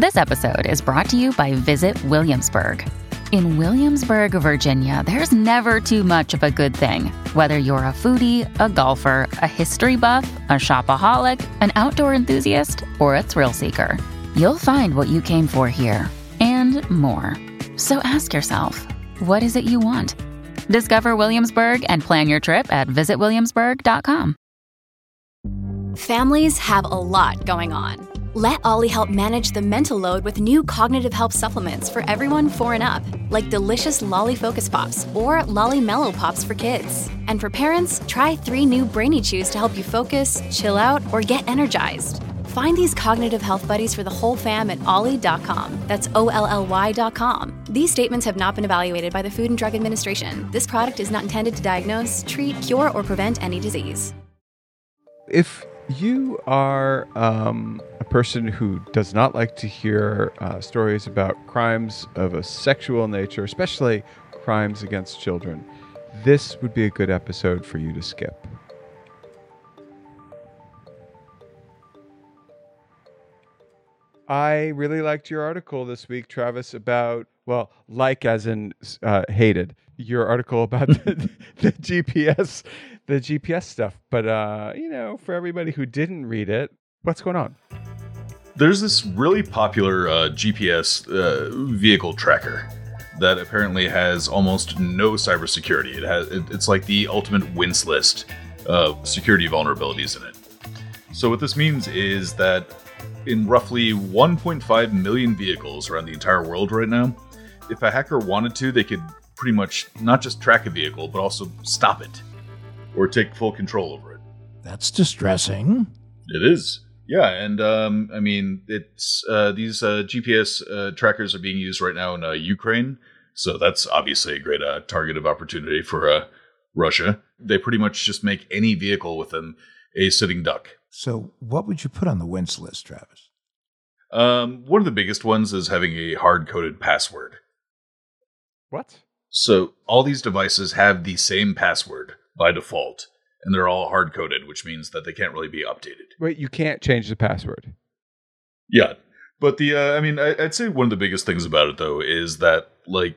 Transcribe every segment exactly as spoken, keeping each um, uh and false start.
This episode is brought to you by Visit Williamsburg. In Williamsburg, Virginia, there's never too much of a good thing. Whether you're a foodie, a golfer, a history buff, a shopaholic, an outdoor enthusiast, or a thrill seeker, you'll find what you came for here and more. So ask yourself, what is it you want? Discover Williamsburg and plan your trip at visit williamsburg dot com. Families have a lot going on. Let Ollie help manage the mental load with new cognitive help supplements for everyone four and up, like delicious Lolly Focus Pops or Lolly Mellow Pops for kids. And for parents, try three new Brainy Chews to help you focus, chill out, or get energized. Find these cognitive health buddies for the whole fam at ollie dot com. That's O L L Y dot com. These statements have not been evaluated by the Food and Drug Administration. This product is not intended to diagnose, treat, cure, or prevent any disease. If you are um, a person who does not like to hear uh, stories about crimes of a sexual nature, especially crimes against children, this would be a good episode for you to skip. I really liked your article this week, Travis, about, well, like as in uh, hated, your article about the, the G P S, the G P S stuff. But, uh, you know, for everybody who didn't read it, what's going on? There's this really popular uh, G P S uh, vehicle tracker that apparently has almost no cybersecurity. It has, it, it's like the ultimate wins list of security vulnerabilities in it. So what this means is that in roughly one point five million vehicles around the entire world right now, if a hacker wanted to, they could pretty much not just track a vehicle, but also stop it or take full control over it. That's distressing. It is. Yeah, and um, I mean, it's uh, these uh, G P S uh, trackers are being used right now in uh, Ukraine, so that's obviously a great uh, target of opportunity for uh, Russia. They pretty much just make any vehicle with them a sitting duck. So what would you put on the wince list, Travis? Um, one of the biggest ones is having a hard-coded password. What? So all these devices have the same password by default, and they're all hard-coded, which means that they can't really be updated. Wait, you can't change the password? Yeah, but the uh, I mean, I, I'd say one of the biggest things about it, though, is that, like,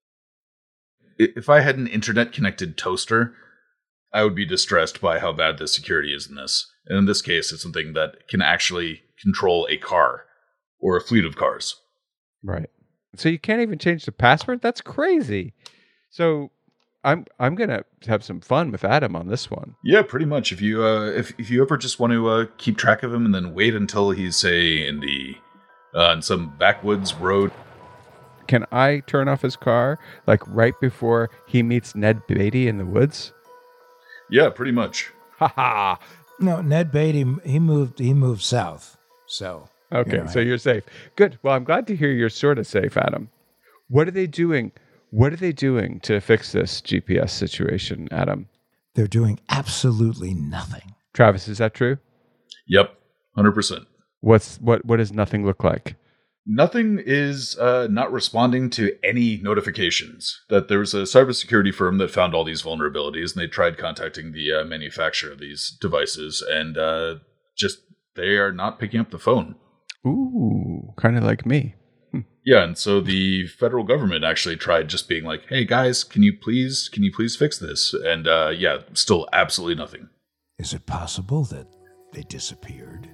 if I had an internet-connected toaster, I would be distressed by how bad the security is in this. And in this case, it's something that can actually control a car or a fleet of cars. Right. So you can't even change the password? That's crazy. So I'm I'm gonna have some fun with Adam on this one. Yeah, pretty much. If you uh, if if you ever just want to uh, keep track of him and then wait until he's, say, in the uh, in some backwoods road. Can I turn off his car like right before he meets Ned Beatty in the woods? Yeah, pretty much. Ha ha. No, Ned Beatty, he moved he moved south. So okay, you know, so you're safe. Good. Well, I'm glad to hear you're sort of safe, Adam. What are they doing? What are they doing to fix this G P S situation, Adam? They're doing absolutely nothing. Travis, is that true? Yep, one hundred percent. What's what what does nothing look like? Nothing is uh, not responding to any notifications. That there was a cybersecurity firm that found all these vulnerabilities, and they tried contacting the uh, manufacturer of these devices, and uh, just they are not picking up the phone. Ooh, kind of like me. Hm. Yeah, and so the federal government actually tried just being like, "Hey guys, can you please, can you please fix this?" And uh, yeah, still absolutely nothing. Is it possible that they disappeared?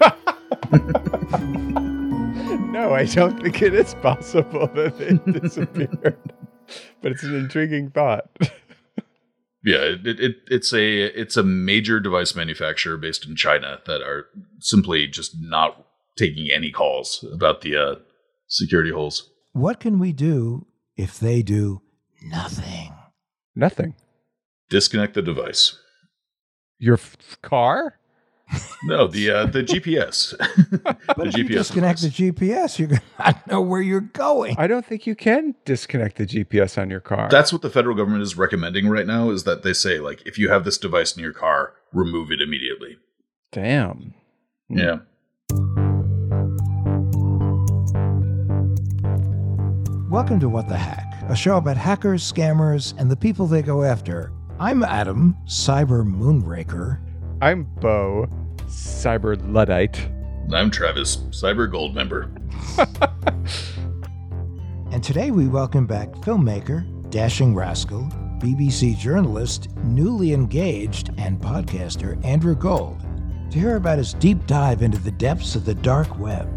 No, I don't think it is possible that they disappeared. But it's an intriguing thought. Yeah, it, it it's a it's a major device manufacturer based in China that are simply just not taking any calls about the uh, security holes. What can we do if they do nothing? Nothing. Disconnect the device. Your f- car? No, the uh, the G P S. But the if G P S you disconnect device. the G P S, you're going to not know where you're going. I don't think you can disconnect the G P S on your car. That's what the federal government is recommending right now, is that they say, like, if you have this device in your car, remove it immediately. Damn. Yeah. Welcome to What the Hack, a show about hackers, scammers, and the people they go after. I'm Adam, Cyber Moonraker. I'm Bo, Cyber Luddite. I'm Travis, Cyber Gold member. And today we welcome back filmmaker, dashing rascal, B B C journalist, newly engaged, and podcaster Andrew Gold to hear about his deep dive into the depths of the dark web.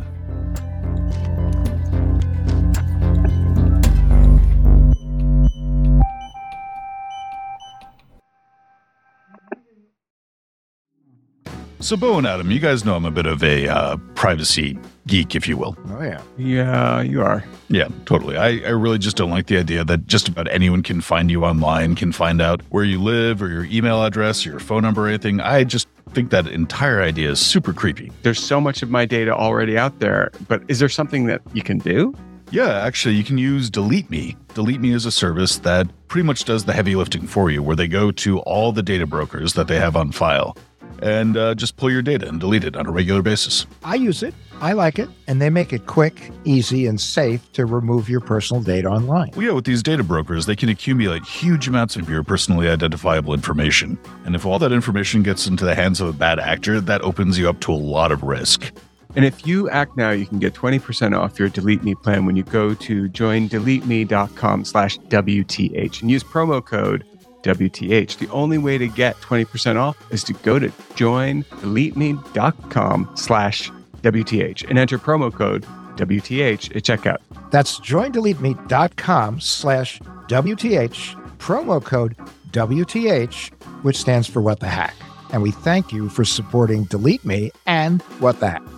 So, Bo and Adam, you guys know I'm a bit of a uh, privacy geek, if you will. Oh, yeah. Yeah, you are. Yeah, totally. I, I really just don't like the idea that just about anyone can find you online, can find out where you live or your email address or your phone number or anything. I just think that entire idea is super creepy. There's so much of my data already out there, but is there something that you can do? Yeah, actually, you can use Delete Me. Delete Me is a service that pretty much does the heavy lifting for you, where they go to all the data brokers that they have on file and uh, just pull your data and delete it on a regular basis. I use it. I like it. And they make it quick, easy, and safe to remove your personal data online. Well, yeah, with these data brokers, they can accumulate huge amounts of your personally identifiable information. And if all that information gets into the hands of a bad actor, that opens you up to a lot of risk. And if you act now, you can get twenty percent off your Delete Me plan when you go to join delete me dot com slash W T H and use promo code W T H. The only way to get twenty percent off is to go to join delete me dot com slash W T H and enter promo code W T H at checkout. That's join delete me dot com slash W T H, promo code W T H, which stands for What the Hack. And we thank you for supporting Delete Me and What the Hack.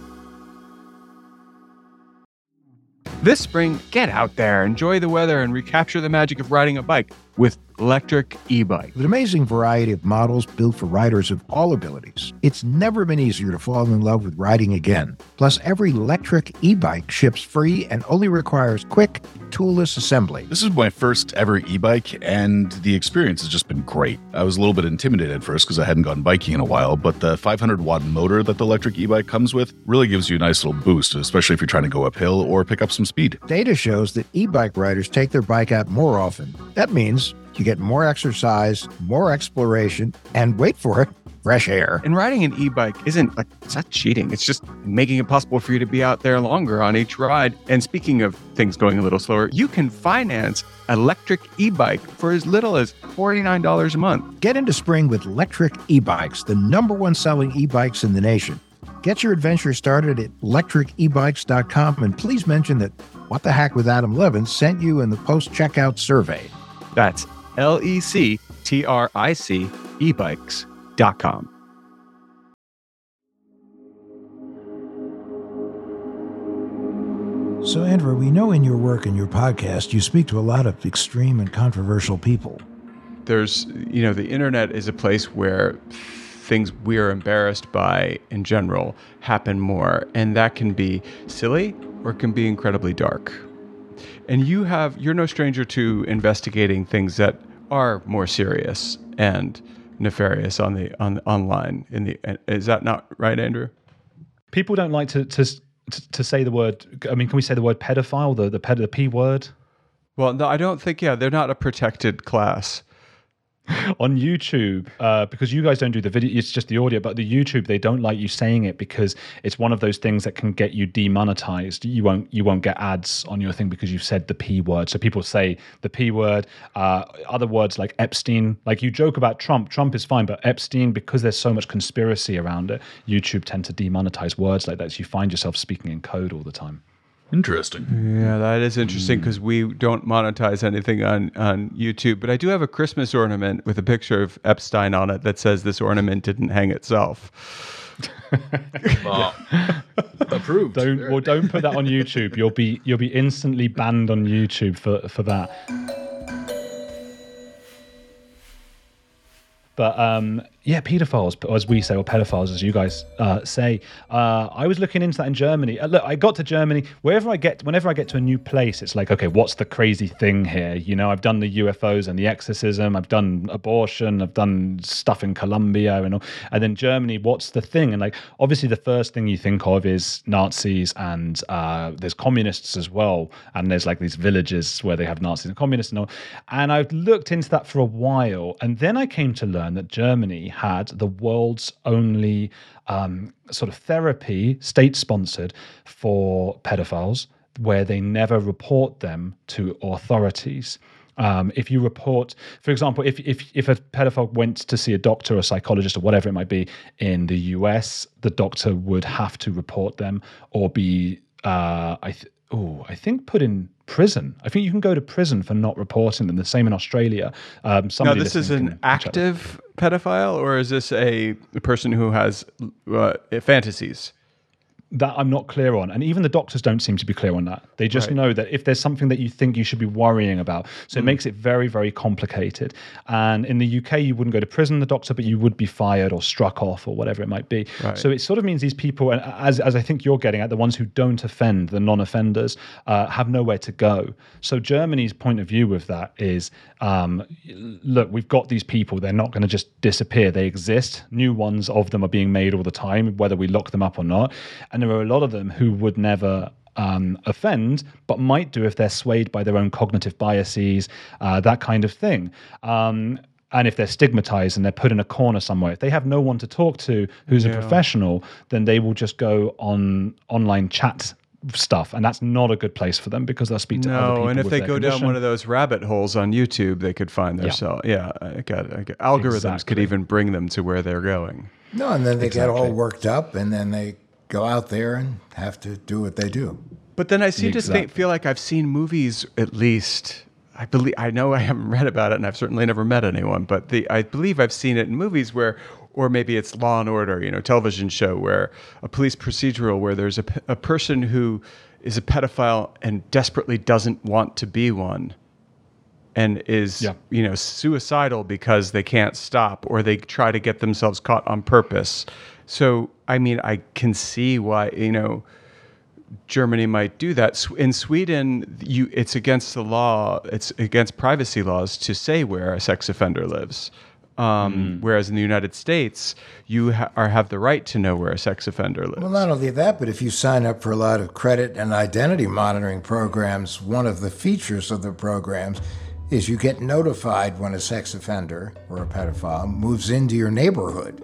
This spring, get out there, enjoy the weather, and recapture the magic of riding a bike with electric e-bike. With an amazing variety of models built for riders of all abilities, it's never been easier to fall in love with riding again. Plus, every electric e-bike ships free and only requires quick, toolless assembly. This is my first ever e-bike, and the experience has just been great. I was a little bit intimidated at first because I hadn't gone biking in a while, but the five hundred watt motor that the electric e-bike comes with really gives you a nice little boost, especially if you're trying to go uphill or pick up some speed. Data shows that e-bike riders take their bike out more often. That means you get more exercise, more exploration, and wait for it, fresh air. And riding an e-bike isn't like, it's not cheating. It's just making it possible for you to be out there longer on each ride. And speaking of things going a little slower, you can finance electric e-bike for as little as forty-nine dollars a month. Get into spring with electric e-bikes, the number one selling e-bikes in the nation. Get your adventure started at electric e bikes dot com, and please mention that What the Hack with Adam Levin sent you in the post-checkout survey. That's L E C T R I C e bikes dot com. So, Andrew, we know in your work and your podcast, you speak to a lot of extreme and controversial people. There's, you know, the internet is a place where things we are embarrassed by in general happen more. And that can be silly or it can be incredibly dark. And you have, you're no stranger to investigating things that are more serious and nefarious on the on online. In the is that not right, Andrew? People don't like to to to say the word. I mean, can we say the word pedophile? The the ped, the p word. Well, no, I don't think. Yeah, they're not a protected class. On YouTube, uh, because you guys don't do the video, it's just the audio, but the YouTube, they don't like you saying it because it's one of those things that can get you demonetized. You won't you won't get ads on your thing because you've said the P word. So people say the P word, uh, other words like Epstein. Like you joke about Trump. Trump is fine, but Epstein, because there's so much conspiracy around it, YouTube tend to demonetize words like that. So you find yourself speaking in code all the time. Interesting. Yeah, that is interesting because we don't monetize anything on, on YouTube. But I do have a Christmas ornament with a picture of Epstein on it that says this ornament didn't hang itself. Wow. Approved. Don't well, don't put that on YouTube. You'll be you'll be instantly banned on YouTube for for that. But um, yeah, pedophiles, as we say, or pedophiles, as you guys uh, say. Uh, I was looking into that in Germany. Uh, look, I got to Germany. Wherever I get, whenever I get to a new place, it's like, okay, what's the crazy thing here? You know, I've done the U F Os and the exorcism. I've done abortion. I've done stuff in Colombia and all. And then Germany, what's the thing? And like, obviously, the first thing you think of is Nazis, and uh, there's communists as well. And there's like these villages where they have Nazis and communists and all. And I've looked into that for a while, and then I came to learn that Germany had the world's only um, sort of therapy, state-sponsored, for pedophiles, where they never report them to authorities. Um, if you report, for example, if, if if a pedophile went to see a doctor or a psychologist or whatever it might be in the U S, the doctor would have to report them or be, uh, I th- oh, I think put in prison. I think you can go to prison for not reporting them. The same in Australia. Um, Now, this is listening an can check that. active pedophile, or is this a, a person who has uh, fantasies? That I'm not clear on. And even the doctors don't seem to be clear on that. They just Right. know that if there's something that you think you should be worrying about. So it makes it very, very complicated. And in the U K, you wouldn't go to prison, the doctor, but you would be fired or struck off or whatever it might be. Right. So it sort of means these people, and as, as I think you're getting at, the ones who don't offend, the non-offenders, uh, have nowhere to go. So Germany's point of view with that is, um, look, we've got these people. They're not going to just disappear. They exist. New ones of them are being made all the time, whether we lock them up or not. And there are a lot of them who would never um, offend, but might do if they're swayed by their own cognitive biases, uh, that kind of thing. Um, and if they're stigmatized and they're put in a corner somewhere, if they have no one to talk to who's Yeah. a professional, then they will just go on online chat stuff, and that's not a good place for them because they'll speak to other people. No, and if with they their go down condition. one of those rabbit holes on YouTube, they could find Yeah. themselves. Yeah, I got it. I got, algorithms could Exactly. even bring them to where they're going. No, and then they get all Exactly. worked up, and then they go out there and have to do what they do. But then I seem to think, Exactly. feel like I've seen movies at least. I believe I know I haven't read about it, and I've certainly never met anyone. But the I believe I've seen it in movies where, or maybe it's Law and Order, you know, television show where a police procedural where there's a, p- a person who is a pedophile and desperately doesn't want to be one, and is Yeah. you know suicidal because they can't stop, or they try to get themselves caught on purpose. So I mean, I can see why you know. Germany might do that. S- In Sweden, you it's against the law. It's against privacy laws to say where a sex offender lives. Um, Whereas in the United States, you ha- are have the right to know where a sex offender lives. Well, not only that, but if you sign up for a lot of credit and identity monitoring programs, one of the features of the programs is you get notified when a sex offender or a pedophile moves into your neighborhood.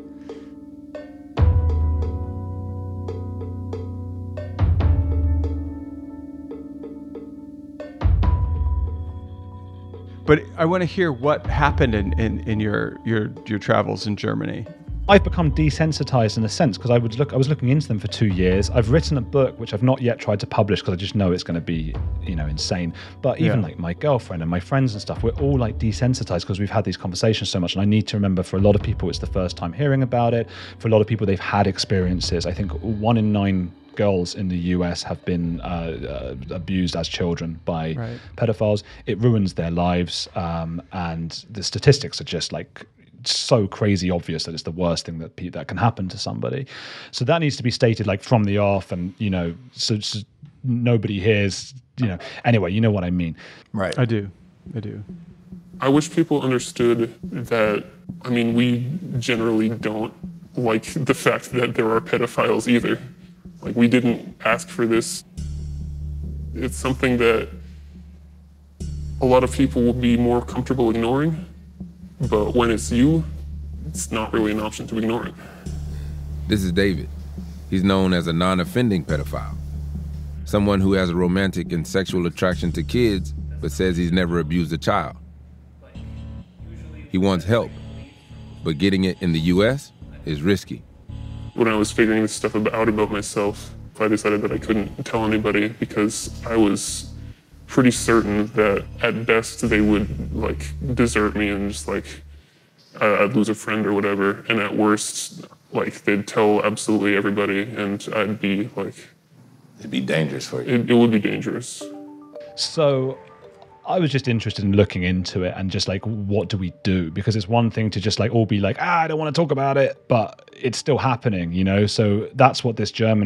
But I want to hear what happened in, in, in your, your your travels in Germany. I've become desensitized in a sense because I would look. I was looking into them for two years. I've written a book which I've not yet tried to publish because I just know it's going to be, you know, insane. But even Yeah. like my girlfriend and my friends and stuff, we're all like desensitized because we've had these conversations so much. And I need to remember, for a lot of people, it's the first time hearing about it. For a lot of people, they've had experiences. I think one in nine girls in the U S have been uh, uh, abused as children by Right. pedophiles. It ruins their lives, um, and the statistics are just like so crazy obvious that it's the worst thing that pe- that can happen to somebody. So that needs to be stated like from the off, and you know, so, so nobody hears. You know, anyway, you know what I mean. Right. I do, I do. I wish people understood that, I mean, we generally don't like the fact that there are pedophiles either. Like, we didn't ask for this. It's something that a lot of people will be more comfortable ignoring, but when it's you, it's not really an option to ignore it. This is David. He's known as a non-offending pedophile. Someone who has a romantic and sexual attraction to kids, but says he's never abused a child. He wants help, but getting it in the U S is risky. When I was figuring this stuff out about myself, I decided that I couldn't tell anybody because I was pretty certain that at best they would like desert me and just like I- I'd lose a friend or whatever, and at worst like they'd tell absolutely everybody and I'd be like, It'd be dangerous for you. it, it would be dangerous. So I was just interested in looking into it and just like, what do we do? Because it's one thing to just like all be like, ah, I don't want to talk about it, but it's still happening, you know? So that's what this German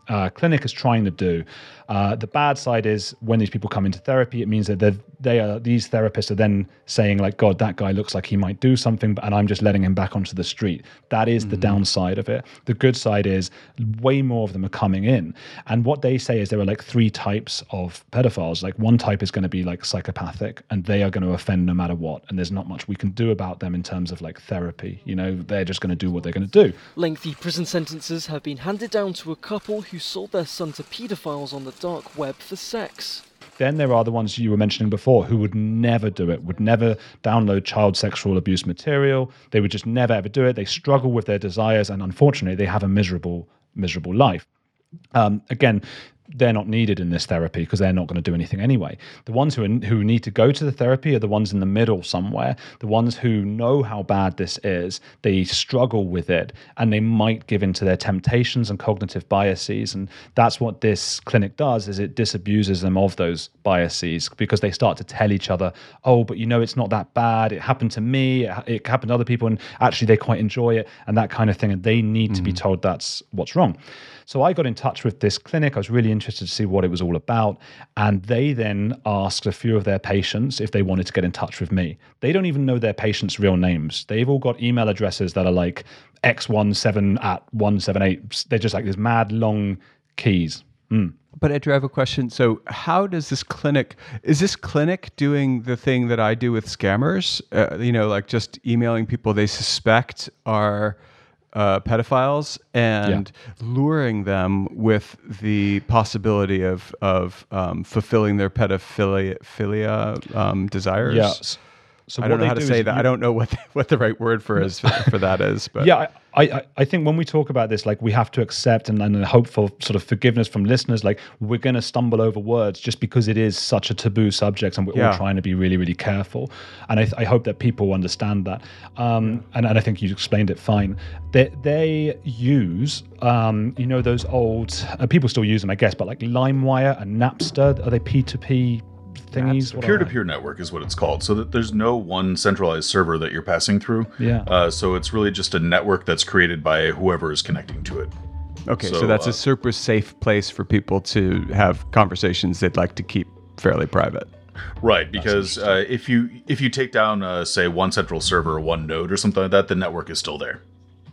uh, clinic is trying to do. Uh, the bad side is when these people come into therapy, it means that they're, they are these therapists are then saying like, God, that guy looks like he might do something, and I'm just letting him back onto the street. That is mm-hmm. the downside of it. The good side is way more of them are coming in. And what they say is there are like three types of pedophiles. Like one type is going to be like psychopathic, and they are going to offend no matter what. And there's not much we can do about them in terms of like therapy. You know, they're just going to do what they're going to do. Lengthy prison sentences have been handed down to a couple who sold their son to paedophiles on the dark web for sex. Then there are the ones you were mentioning before who would never do it, would never download child sexual abuse material. They would just never, ever do it. They struggle with their desires, and unfortunately, they have a miserable, miserable life. Um, again, they're not needed in this therapy because they're not going to do anything anyway. The ones who are, who need to go to the therapy are the ones in the middle somewhere, the ones who know how bad this is, they struggle with it, and they might give into their temptations and cognitive biases. And that's what this clinic does, is it disabuses them of those biases, because they start to tell each other, oh, but you know, it's not that bad. It happened to me. It, it happened to other people, and actually they quite enjoy it, and that kind of thing. And they need mm-hmm. to be told that's what's wrong. So I got in touch with this clinic. I was really interested to see what it was all about. And they then asked a few of their patients if they wanted to get in touch with me. They don't even know their patients' real names. They've all got email addresses that are like X seventeen at one seven eight. They're just like these mad long keys. Mm. But Andrew, I have a question. So how does this clinic, is this clinic doing the thing that I do with scammers? Uh, you know, like just emailing people they suspect are Uh, pedophiles and yeah. luring them with the possibility of of um, fulfilling their pedophilia philia, um, desires. Yeah. So I don't know how to say that. You, I don't know what the, what the right word for is for, for that is. But yeah, I, I I think when we talk about this, like we have to accept and, and hope for sort of forgiveness from listeners. Like we're going to stumble over words just because it is such a taboo subject, and we're yeah. all trying to be really, really careful. And I, I hope that people understand that. Um, and, and I think you explained it fine. They they use um, you know, those old uh, people still use them, I guess, but like LimeWire and Napster. Are they P two P? Thingies, peer-to-peer network is what it's called, so that there's no one centralized server that you're passing through. Yeah. Uh, so it's really just a network that's created by whoever is connecting to it. Okay, so, so that's uh, a super safe place for people to have conversations they'd like to keep fairly private. Right, because uh, if you if you take down, uh, say, one central server or one node or something like that, the network is still there.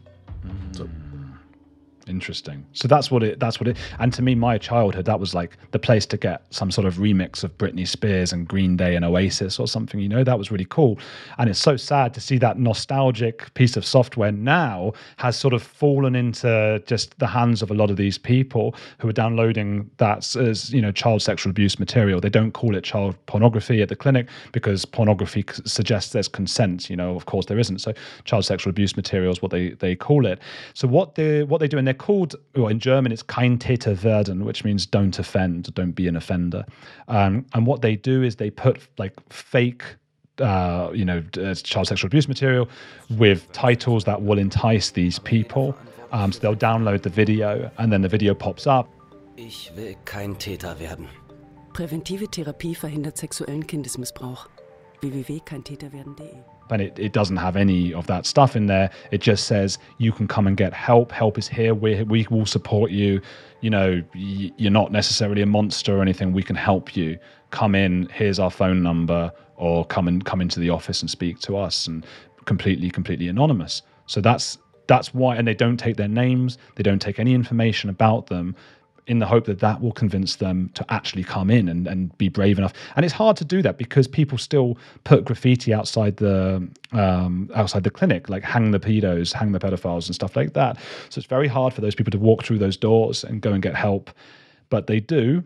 Mm. So. Interesting. So that's what it, that's what it, and to me, my childhood, that was like the place to get some sort of remix of Britney Spears and Green Day and Oasis or something, you know, that was really cool. And it's so sad to see that nostalgic piece of software now has sort of fallen into just the hands of a lot of these people who are downloading that as, you know, child sexual abuse material. They don't call it child pornography at the clinic because pornography suggests there's consent, you know, of course there isn't. So child sexual abuse material is what they, they call it. So what they what they do, and they're called, well, in German, it's kein Täter werden, which means don't offend, don't be an offender. Um, and what they do is they put like fake, uh, you know, uh, child sexual abuse material with titles that will entice these people. Um, so they'll download the video, and then the video pops up. Ich will kein Täter werden. Präventive Therapie verhindert sexuellen Kindesmissbrauch. w w w punkt kein täter werden punkt de. And it, it doesn't have any of that stuff in there. It just says you can come and get help. Help is here. We we will support you. You know, y- you're not necessarily a monster or anything. We can help you. Come in. Here's our phone number, or come and come into the office and speak to us. And completely, completely anonymous. So that's that's why. And they don't take their names. They don't take any information about them, in the hope that that will convince them to actually come in and, and be brave enough. And it's hard to do that because people still put graffiti outside the um, outside the clinic, like hang the pedos, hang the pedophiles and stuff like that. So it's very hard for those people to walk through those doors and go and get help. But they do.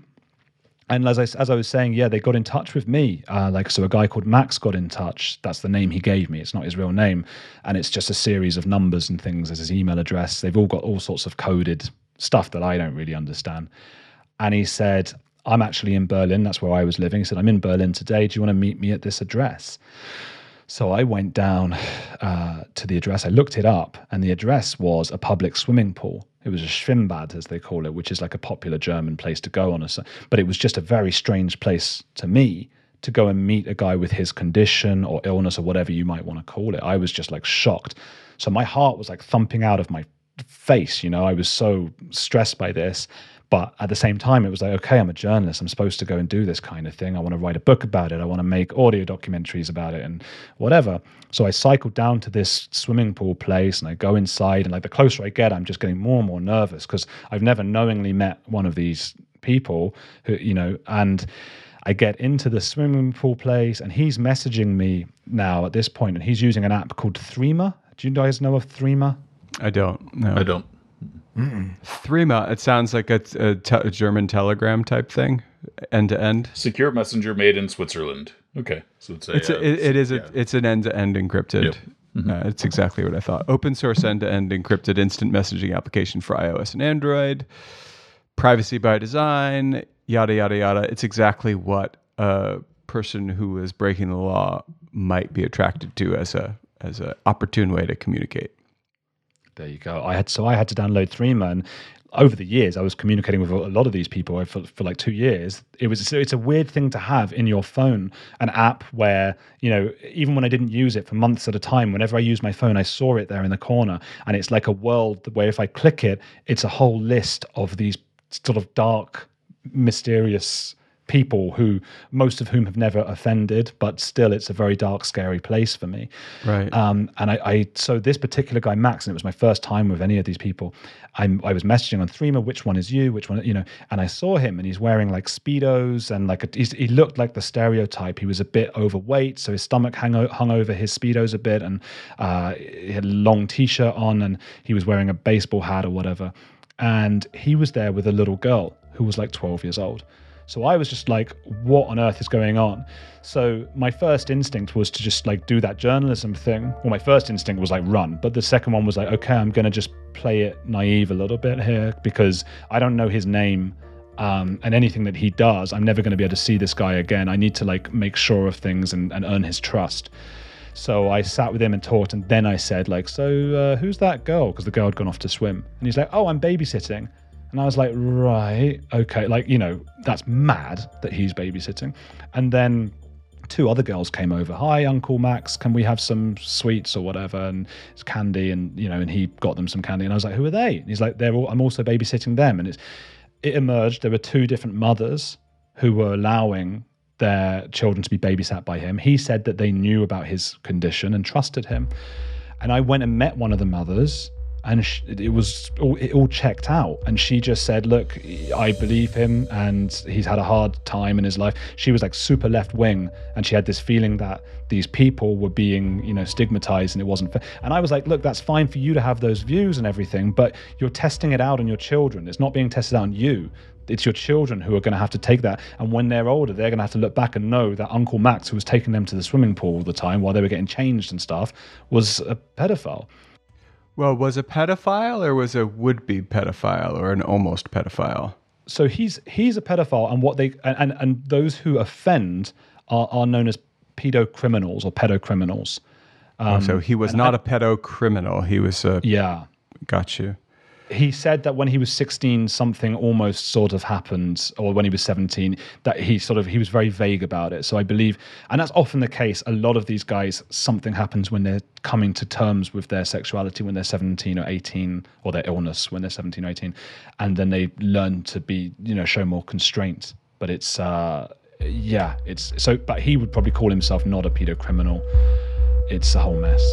And as I, as I was saying, yeah, they got in touch with me. Uh, like, so a guy called Max got in touch. That's the name he gave me. It's not his real name. And it's just a series of numbers and things as his email address. They've all got all sorts of coded stuff that I don't really understand. And he said, I'm actually in Berlin. That's where I was living. He said, I'm in Berlin today. Do you want to meet me at this address? So I went down uh, to the address. I looked it up, and the address was a public swimming pool. It was a Schwimmbad, as they call it, which is like a popular German place to go on. A, but it was just a very strange place to me to go and meet a guy with his condition or illness or whatever you might want to call it. I was just like shocked. So my heart was like thumping out of my face, you know. I was so stressed by this. But at the same time, it was like, okay, I'm a journalist. I'm supposed to go and do this kind of thing. I want to write a book about it. I want to make audio documentaries about it and whatever. So I cycled down to this swimming pool place and I go inside, and like the closer I get, I'm just getting more and more nervous because I've never knowingly met one of these people who, you know, and I get into the swimming pool place and he's messaging me now at this point, and he's using an app called Threema. Do you guys know of Threema? I don't. No. I don't. Mm-mm. Threema. It sounds like a, a, te- a German Telegram type thing, end to end. Secure messenger made in Switzerland. Okay, so it's a, it's a, uh, it, it is yeah. a, it's an end to end encrypted. Yep. Mm-hmm. Uh, it's exactly what I thought. Open source end to end encrypted instant messaging application for iOS and Android. Privacy by design. Yada yada yada. It's exactly what a person who is breaking the law might be attracted to as a as an opportune way to communicate. There you go. I had so I had to download Threema, and over the years I was communicating with a lot of these people for, for like two years. It was so it's a weird thing to have in your phone, an app where, you know, even when I didn't use it for months at a time, whenever I used my phone, I saw it there in the corner, and it's like a world where if I click it, it's a whole list of these sort of dark, mysterious people who most of whom have never offended, but still it's a very dark, scary place for me. Right. Um, and I, I, so this particular guy, Max, and it was my first time with any of these people, I'm, I was messaging on Threema, which one is you, which one, you know, and I saw him and he's wearing like Speedos and like, a, he's, he looked like the stereotype. He was a bit overweight, so his stomach hung, o- hung over his Speedos a bit, and uh, he had a long t-shirt on, and he was wearing a baseball hat or whatever. And he was there with a little girl who was like twelve years old. So I was just like, what on earth is going on? So my first instinct was to just like do that journalism thing. Well, my first instinct was like run, but the second one was like, okay, I'm going to just play it naive a little bit here because I don't know his name. Um, and anything that he does, I'm never going to be able to see this guy again. I need to like make sure of things and, and earn his trust. So I sat with him and talked, and then I said like, so uh, who's that girl? Because the girl had gone off to swim. And he's like, oh, I'm babysitting. And I was like, right, okay. Like, you know, that's mad that he's babysitting. And then two other girls came over. Hi, Uncle Max, can we have some sweets or whatever? And it's candy, and, you know, and he got them some candy. And I was like, who are they? And he's like, they're all, I'm also babysitting them. And it's, it emerged, there were two different mothers who were allowing their children to be babysat by him. He said that they knew about his condition and trusted him. And I went and met one of the mothers, and she, it was all, it all checked out. And she just said, look, I believe him, and he's had a hard time in his life. She was like super left wing, and she had this feeling that these people were being, you know, stigmatized, and it wasn't fair. And I was like, look, that's fine for you to have those views and everything, but you're testing it out on your children. It's not being tested out on you. It's your children who are going to have to take that. And when they're older, they're going to have to look back and know that Uncle Max, who was taking them to the swimming pool all the time while they were getting changed and stuff, was a pedophile. Well, was a pedophile or was a would-be pedophile or an almost pedophile? So he's he's a pedophile, and what they and, and, and those who offend are, are known as pedocriminals or pedocriminals. Um, oh, so he was not I, a pedocriminal. He was a... Yeah. Got you. He said that when he was sixteen, something almost sort of happened, or when he was seventeen, that he sort of, he was very vague about it. So I believe, and that's often the case, a lot of these guys, something happens when they're coming to terms with their sexuality when they're seventeen or eighteen, or their illness when they're seventeen or eighteen, and then they learn to be, you know, show more constraint. But it's, uh, yeah, it's, so, but he would probably call himself not a pedocriminal. It's a whole mess.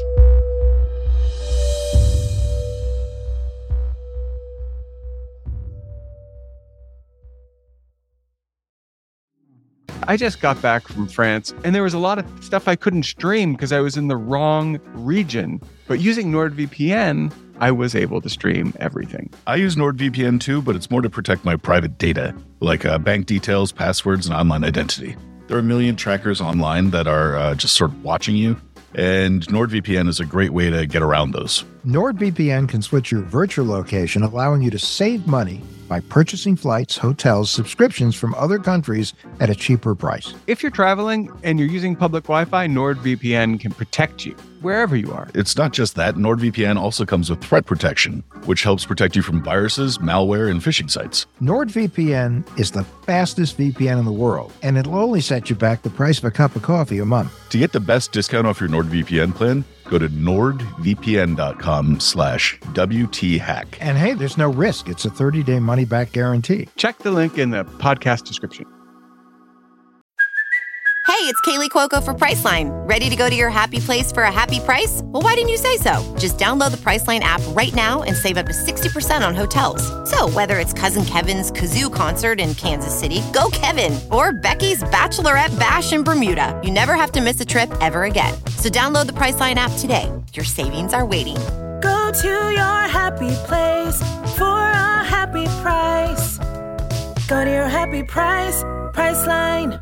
I just got back from France, and there was a lot of stuff I couldn't stream because I was in the wrong region. But using NordVPN, I was able to stream everything. I use NordVPN too, but it's more to protect my private data, like uh, bank details, passwords, and online identity. There are a million trackers online that are uh, just sort of watching you, and NordVPN is a great way to get around those. NordVPN can switch your virtual location, allowing you to save money by purchasing flights, hotels, subscriptions from other countries at a cheaper price. If you're traveling and you're using public Wi-Fi, NordVPN can protect you wherever you are. It's not just that. NordVPN also comes with threat protection, which helps protect you from viruses, malware, and phishing sites. NordVPN is the fastest V P N in the world, and it'll only set you back the price of a cup of coffee a month. To get the best discount off your NordVPN plan, Go to nordvpn.com slash WTHack. And hey, there's no risk. It's a thirty-day money-back guarantee. Check the link in the podcast description. Hey, it's Kaylee Cuoco for Priceline. Ready to go to your happy place for a happy price? Well, why didn't you say so? Just download the Priceline app right now and save up to sixty percent on hotels. So whether it's Cousin Kevin's Kazoo Concert in Kansas City, go Kevin, or Becky's Bachelorette Bash in Bermuda, you never have to miss a trip ever again. So download the Priceline app today. Your savings are waiting. Go to your happy place for a happy price. Go to your happy price, Priceline.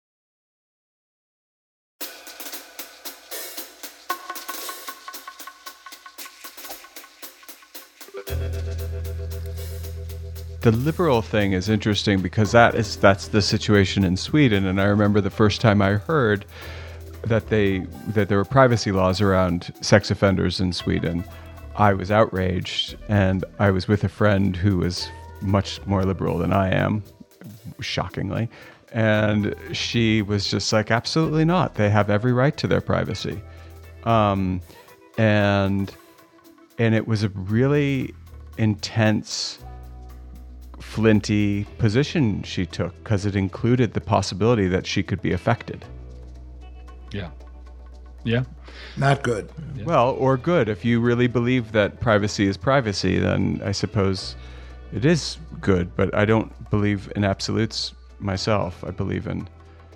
The liberal thing is interesting because that is that's the situation in Sweden, and I remember the first time I heard that they that there were privacy laws around sex offenders in Sweden. I was outraged, and I was with a friend who was much more liberal than I am, shockingly, and she was just like, absolutely not. They have every right to their privacy, um, and and it was a really intense, flinty position she took because it included the possibility that she could be affected. Yeah. Yeah. Not good. Yeah. Well, or good. If you really believe that privacy is privacy, then I suppose it is good, but I don't believe in absolutes myself. I believe in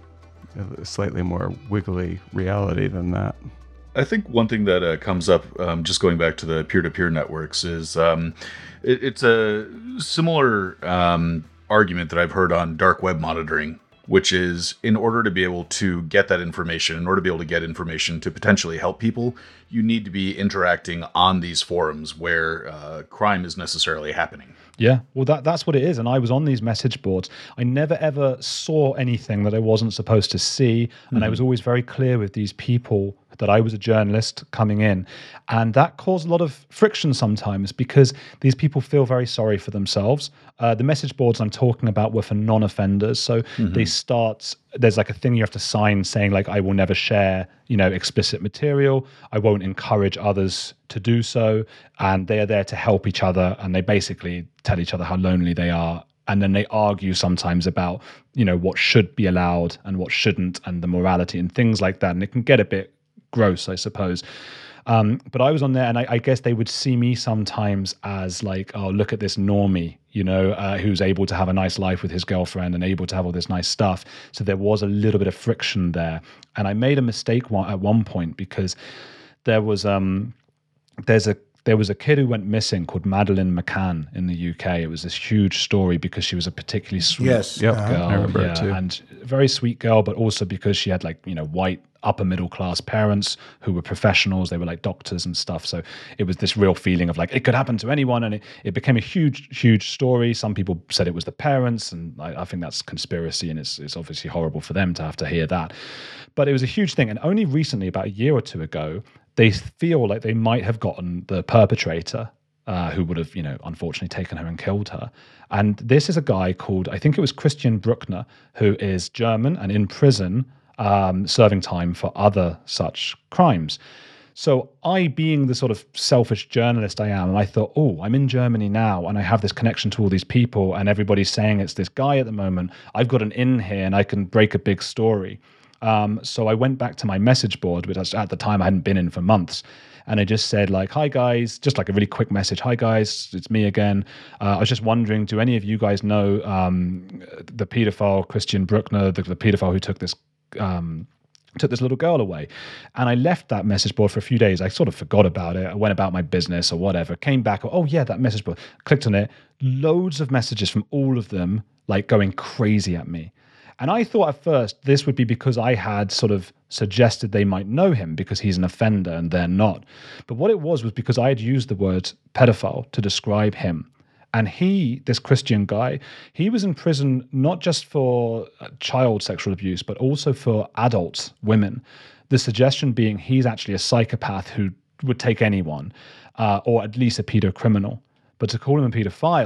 a slightly more wiggly reality than that. I think one thing that uh, comes up, um, just going back to the peer-to-peer networks, is um, it, it's a similar um, argument that I've heard on dark web monitoring, which is in order to be able to get that information, in order to be able to get information to potentially help people, you need to be interacting on these forums where uh, crime is necessarily happening. Yeah, well, that that's what it is. And I was on these message boards. I never ever saw anything that I wasn't supposed to see. And mm-hmm. I was always very clear with these people that I was a journalist coming in. And that caused a lot of friction sometimes because these people feel very sorry for themselves. Uh, the message boards I'm talking about were for non-offenders. So mm-hmm. they start, there's like a thing you have to sign saying like, I will never share, you know, explicit material. I won't encourage others to do so. And they are there to help each other. And they basically tell each other how lonely they are. And then they argue sometimes about, you know, what should be allowed and what shouldn't and the morality and things like that. And it can get a bit gross, I suppose. Um, but I was on there and I, I guess they would see me sometimes as like, oh, look at this normie, you know, uh, who's able to have a nice life with his girlfriend and able to have all this nice stuff. So there was a little bit of friction there. And I made a mistake one, at one point because there was, um, there's a, There was a kid who went missing called Madeleine McCann in the U K. It was this huge story because she was a particularly sweet yes. girl. Uh-huh. I remember yeah, it too. And a very sweet girl, but also because she had like, you know, white upper middle class parents who were professionals. They were like doctors and stuff. So it was this real feeling of like, it could happen to anyone. And it, it became a huge, huge story. Some people said it was the parents. And I, I think that's conspiracy. And it's, it's obviously horrible for them to have to hear that. But it was a huge thing. And only recently, about a year or two ago, they feel like they might have gotten the perpetrator uh, who would have, you know, unfortunately taken her and killed her. And this is a guy called, I think it was Christian Bruckner, who is German and in prison um, serving time for other such crimes. So I, being the sort of selfish journalist I am, and I thought, oh, I'm in Germany now and I have this connection to all these people and everybody's saying it's this guy at the moment. I've got an in here and I can break a big story. Um, so I went back to my message board, which at the time I hadn't been in for months. And I just said like, hi guys, just like a really quick message. Hi guys, it's me again. Uh, I was just wondering, do any of you guys know um, the pedophile Christian Bruckner, the, the pedophile who took this um, took this little girl away? And I left that message board for a few days. I sort of forgot about it. I went about my business or whatever, came back. Oh yeah, that message board, clicked on it. Loads of messages from all of them, like going crazy at me. And I thought at first this would be because I had sort of suggested they might know him because he's an offender and they're not. But what it was was because I had used the word pedophile to describe him. And he, this Christian guy, he was in prison not just for child sexual abuse, but also for adult women. The suggestion being he's actually a psychopath who would take anyone, uh, or at least a pedocriminal. But to call him a pedophile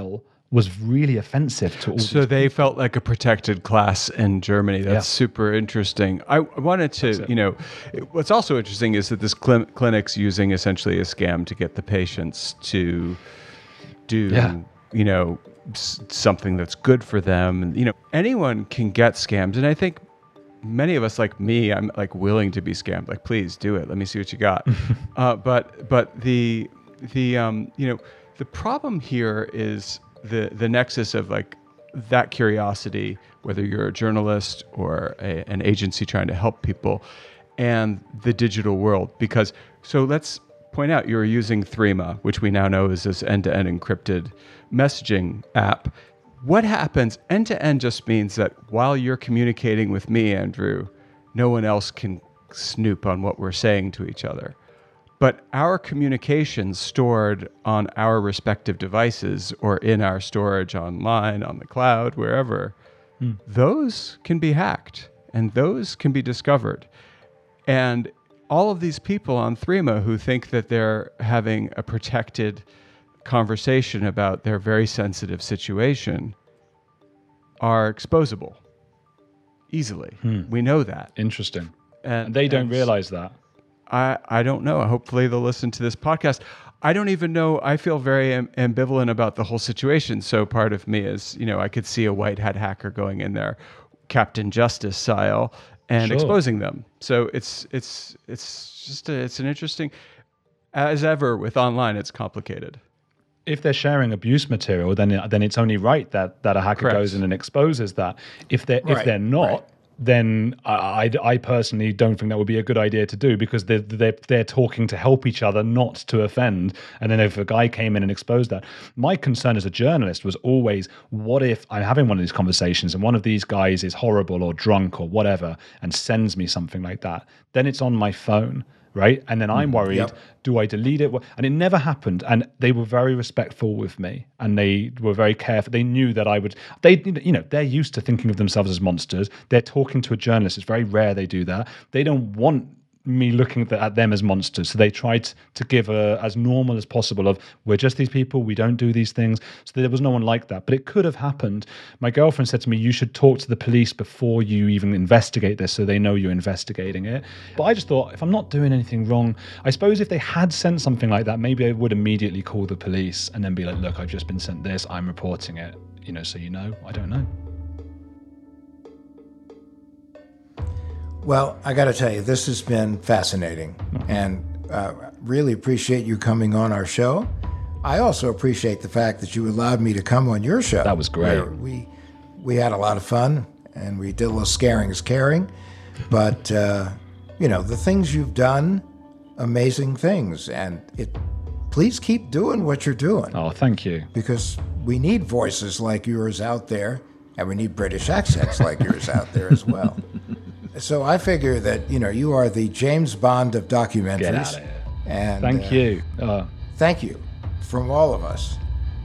was really offensive to all. So these they people. felt like a protected class in Germany. That's Yeah. super interesting. I wanted to, you know, it- what's also interesting is that this cl- clinic's using essentially a scam to get the patients to do, Yeah. you know, s- something that's good for them. And, you know, anyone can get scammed. And I think many of us, like me, I'm like willing to be scammed. Like, please do it. Let me see what you got. uh, but but the the um, you know, the problem here is the the nexus of like that curiosity, whether you're a journalist or a, an agency trying to help people, and the digital world. Because so let's point out you're using Threema, which we now know is this end-to-end encrypted messaging app. What happens end-to-end just means that while you're communicating with me, Andrew, no one else can snoop on what we're saying to each other. But our communications stored on our respective devices or in our storage online, on the cloud, wherever, Hmm. those can be hacked and those can be discovered. And all of these people on Threema who think that they're having a protected conversation about their very sensitive situation are exposable easily. Hmm. We know that. Interesting. And, And they don't and realize that. I, I don't know. Hopefully they'll listen to this podcast. I don't even know. I feel very am- ambivalent about the whole situation. So part of me is, you know, I could see a white hat hacker going in there, Captain Justice style, and Sure. exposing them. So it's it's it's just a, it's an interesting, as ever with online, it's complicated. If they're sharing abuse material, then then it's only right that, that a hacker Correct. goes in and exposes that. If they're Right, if they're not, right. then I, I, I personally don't think that would be a good idea to do, because they're, they're they're talking to help each other, not to offend. And then if a guy came in and exposed that, my concern as a journalist was always, what if I'm having one of these conversations and one of these guys is horrible or drunk or whatever and sends me something like that? Then it's on my phone. Right. And then I'm worried, Yep. do I delete it? And it never happened. And they were very respectful with me and they were very careful. They knew that I would, they, you know, they're used to thinking of themselves as monsters. They're talking to a journalist. It's very rare they do that. They don't want me looking at, the, at them as monsters. So they tried to give a, as normal as possible of, we're just these people, we don't do these things. So there was no one like that, but it could have happened. My girlfriend said to me, you should talk to the police before you even investigate this so they know you're investigating it. But I just thought, if I'm not doing anything wrong, I suppose if they had sent something like that, maybe I would immediately call the police and then be like, look, I've just been sent this, I'm reporting it, you know, so you know, I don't know. Well, I got to tell you, this has been fascinating, and uh, really appreciate you coming on our show. I also appreciate the fact that you allowed me to come on your show. That was great. where We we had a lot of fun, and we did a little scaring is caring. But uh, you know, the things you've done, amazing things, and it. Please keep doing what you're doing. Oh, thank you. Because we need voices like yours out there, and we need British accents like yours out there as well. So I figure that, you know, you are the James Bond of documentaries. Get out of here. And Thank uh, you. Uh, Thank you from all of us.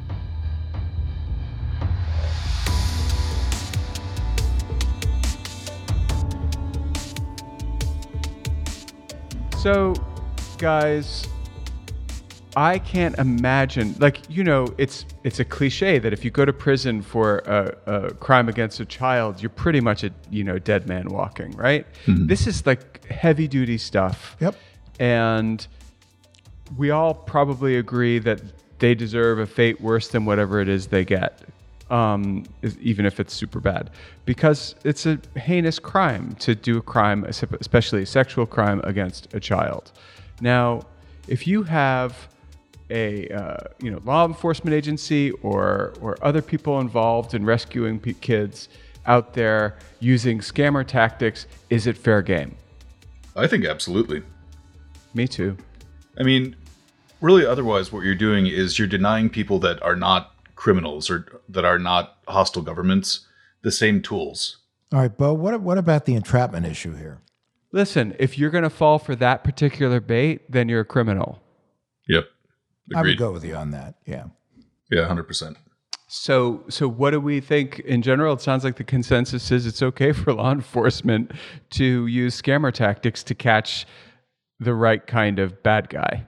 So, guys, I can't imagine, like, you know, it's it's a cliche that if you go to prison for a, a crime against a child, you're pretty much a, you know, dead man walking, right? Mhm. This is like heavy duty stuff. Yep. And we all probably agree that they deserve a fate worse than whatever it is they get, um, is- even if it's super bad, because it's a heinous crime to do a crime, especially a sexual crime against a child. Now, if you have a uh, you know law enforcement agency or or other people involved in rescuing p- kids out there using scammer tactics, is it fair game? I think absolutely. Me too. I mean, really, otherwise, what you're doing is you're denying people that are not criminals or that are not hostile governments the same tools. All right, Bo, what, what about the entrapment issue here? Listen, if you're going to fall for that particular bait, then you're a criminal. Yep. I would Agreed. go with you on that, yeah. Yeah, one hundred percent. So, so what do we think in general? It sounds like the consensus is it's okay for law enforcement to use scammer tactics to catch the right kind of bad guy.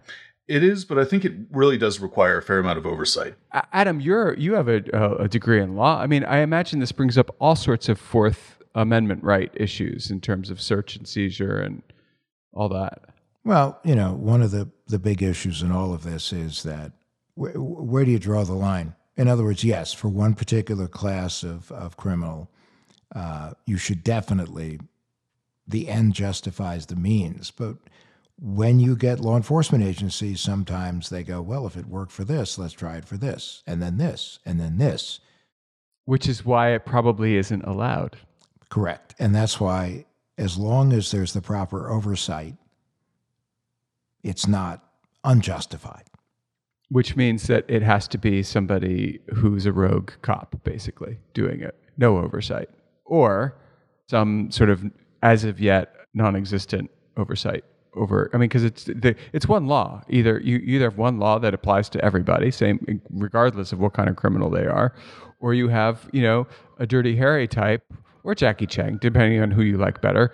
It is, but I think it really does require a fair amount of oversight. Adam, you're you have a, a degree in law. I mean, I imagine this brings up all sorts of Fourth Amendment right issues in terms of search and seizure and all that. Well, you know, one of the, the big issues in all of this is that wh- where do you draw the line? In other words, yes, for one particular class of, of criminal, uh, you should definitely, the end justifies the means. But when you get law enforcement agencies, sometimes they go, well, if it worked for this, let's try it for this, and then this, and then this. Which is why it probably isn't allowed. Correct. And that's why, as long as there's the proper oversight, it's not unjustified. Which means that it has to be somebody who's a rogue cop, basically, doing it. No oversight. Or some sort of, as of yet, non-existent oversight over, I mean, because it's the, it's one law. Either you, you either have one law that applies to everybody, same regardless of what kind of criminal they are, or you have, you know, a Dirty Harry type, or Jackie Chan, depending on who you like better,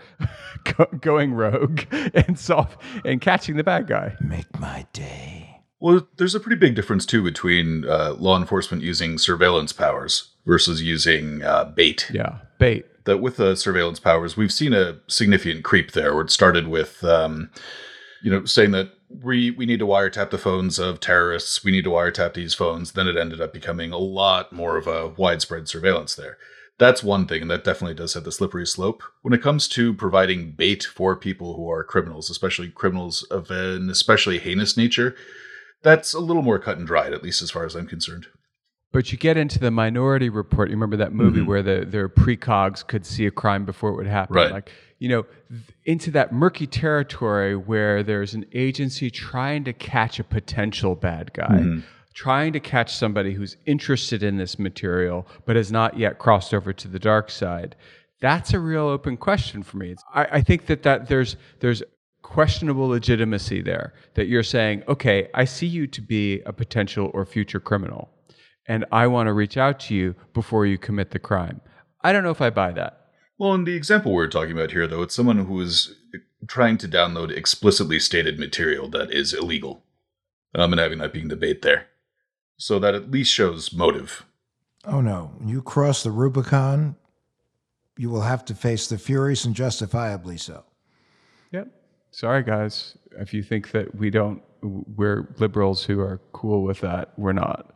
going rogue and solve and catching the bad guy. Make my day. Well, there's a pretty big difference, too, between uh, law enforcement using surveillance powers versus using uh, bait. Yeah, bait. That with the surveillance powers, we've seen a significant creep there, where it started with, um, you know, saying that we, we need to wiretap the phones of terrorists, we need to wiretap these phones. Then it ended up becoming a lot more of a widespread surveillance there. That's one thing, and that definitely does have the slippery slope. When it comes to providing bait for people who are criminals, especially criminals of an especially heinous nature, that's a little more cut and dried, at least as far as I'm concerned. But you get into the Minority Report. You remember that movie mm-hmm. where the their precogs could see a crime before it would happen? Right. Like, you know, th- into that murky territory where there's an agency trying to catch a potential bad guy. Mm-hmm. Trying to catch somebody who's interested in this material but has not yet crossed over to the dark side. That's a real open question for me. I, I think that, that there's there's questionable legitimacy there, that you're saying, okay, I see you to be a potential or future criminal, and I want to reach out to you before you commit the crime. I don't know if I buy that. Well, in the example we're talking about here, though, it's someone who is trying to download explicitly stated material that is illegal, um, and having that being the bait there. So that at least shows motive. Oh, no. When you cross the Rubicon, you will have to face the Furies, and justifiably so. Yep. Sorry, guys. If you think that we don't, we're liberals who are cool with that, we're not.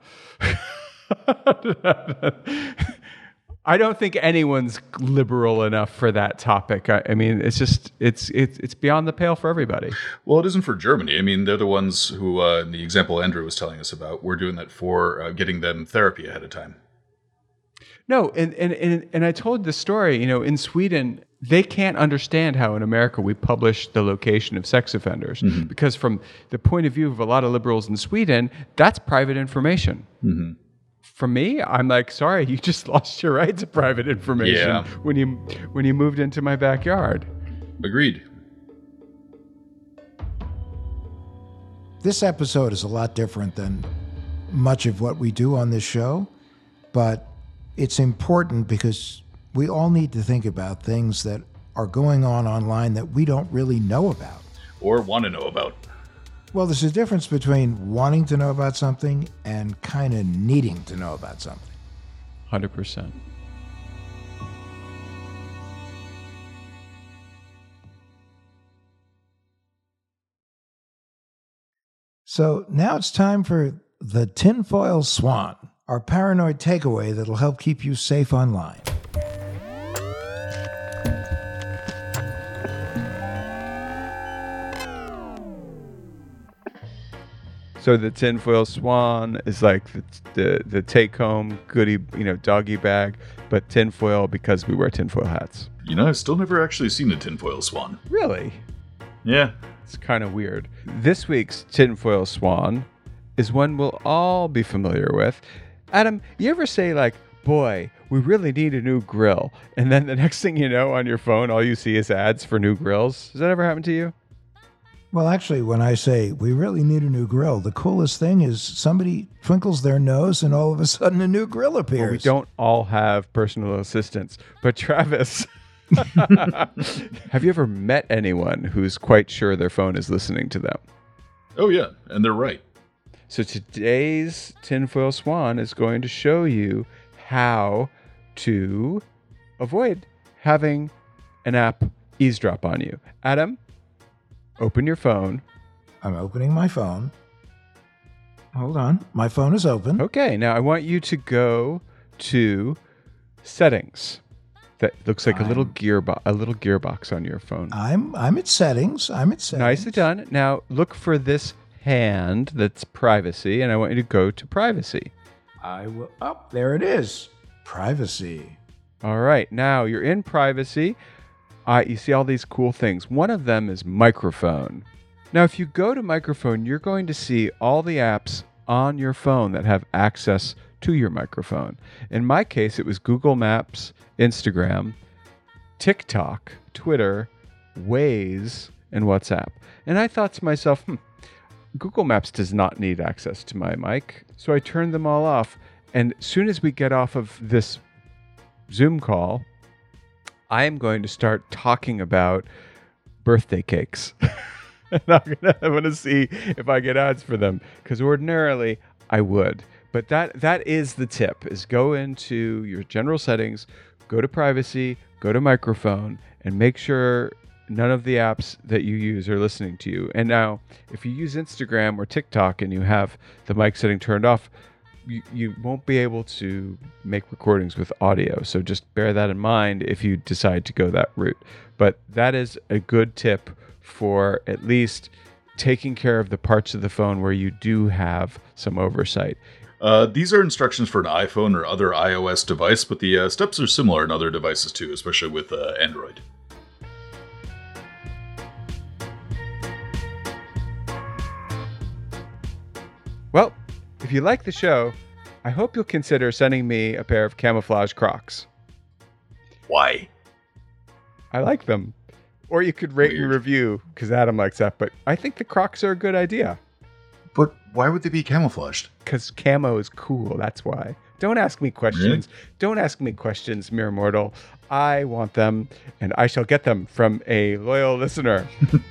I don't think anyone's liberal enough for that topic. I, I mean, it's just, it's, it's it's beyond the pale for everybody. Well, it isn't for Germany. I mean, they're the ones who, uh, in the example Andrew was telling us about, we're doing that for uh, getting them therapy ahead of time. No, and, and, and, and I told the story, you know, in Sweden, they can't understand how in America we publish the location of sex offenders. Mm-hmm. Because from the point of view of a lot of liberals in Sweden, that's private information. Mm-hmm. For me, I'm like, sorry, you just lost your right to private information yeah. when you when you moved into my backyard. Agreed. This episode is a lot different than much of what we do on this show, but it's important because we all need to think about things that are going on online that we don't really know about. Or want to know about. Well, there's a difference between wanting to know about something and kind of needing to know about something. one hundred percent. So now it's time for the Tinfoil Swan, our paranoid takeaway that'll help keep you safe online. So the tinfoil swan is like the the, the take-home goodie, you know, doggy bag, but tinfoil because we wear tinfoil hats. You know, I've still never actually seen a tinfoil swan. Really? Yeah. It's kind of weird. This week's tinfoil swan is one we'll all be familiar with. Adam, you ever say like, boy, we really need a new grill, and then the next thing you know on your phone, all you see is ads for new grills? Does that ever happen to you? Well, actually, when I say we really need a new grill, the coolest thing is somebody twinkles their nose and all of a sudden a new grill appears. Well, we don't all have personal assistants, but Travis, have you ever met anyone who's quite sure their phone is listening to them? Oh, yeah, and they're right. So today's Tinfoil Swan is going to show you how to avoid having an app eavesdrop on you. Adam, open your phone. I'm opening my phone. Hold on. My phone is open. Okay, now I want you to go to settings. That looks like I'm, a little gearbox, a little gearbox on your phone. I'm I'm at settings. I'm at settings. Nicely done. Now look for this hand that's privacy, and I want you to go to privacy. I will. Oh, there it is. Privacy. All right. Now you're in privacy. Uh, you see all these cool things. One of them is microphone. Now, if you go to microphone, you're going to see all the apps on your phone that have access to your microphone. In my case, it was Google Maps, Instagram, TikTok, Twitter, Waze, and WhatsApp. And I thought to myself, hmm, Google Maps does not need access to my mic. So I turned them all off. And as soon as we get off of this Zoom call, I am going to start talking about birthday cakes. And I'm gonna, I'm gonna see if I get ads for them, because ordinarily I would. But that that is the tip, is go into your general settings, go to privacy, go to microphone, and make sure none of the apps that you use are listening to you. And now, if you use Instagram or TikTok and you have the mic setting turned off, you, you won't be able to make recordings with audio. So just bear that in mind if you decide to go that route. But that is a good tip for at least taking care of the parts of the phone where you do have some oversight. Uh, these are instructions for an iPhone or other iOS device, but the uh, steps are similar in other devices too, especially with uh, Android. Well, if you like the show, I hope you'll consider sending me a pair of camouflage Crocs. Why? I like them. Or you could rate Weird. and review, because Adam likes that. But I think the Crocs are a good idea. But why would they be camouflaged? Because camo is cool, that's why. Don't ask me questions. Really? Don't ask me questions, mere mortal. I want them, and I shall get them from a loyal listener.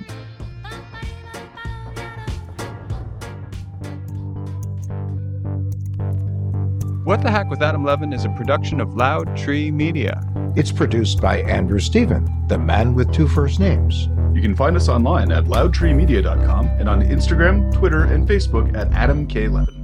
What the Hack with Adam Levin is a production of Loud Tree Media. It's produced by Andrew Stephen, the man with two first names. You can find us online at loud tree media dot com and on Instagram, Twitter, and Facebook at Adam K. Levin.